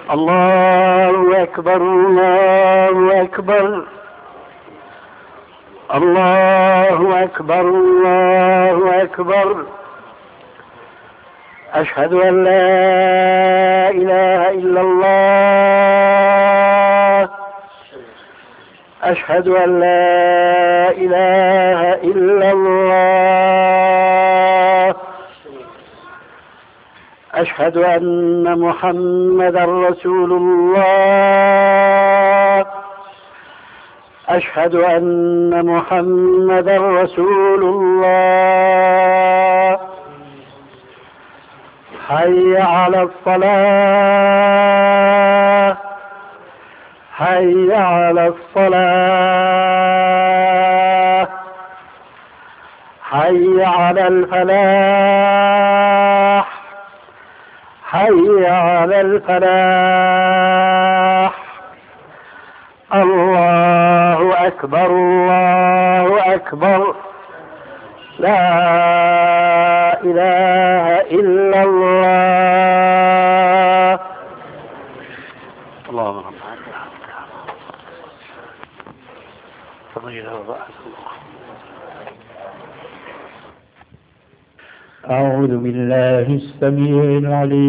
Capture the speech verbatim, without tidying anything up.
الله أكبر الله أكبر الله أكبر الله أكبر. أشهد أن لا إله إلا الله. أشهد أن لا إله إلا الله. أشهد أن محمدا رسول الله. أشهد أن محمدا رسول الله. حي على الصلاة حي على الصلاة حي على الفلاح حي على الفلاح. الله أكبر الله أكبر. لا إله إلا الله. اللهم رب أعوذ بالله السميع العليم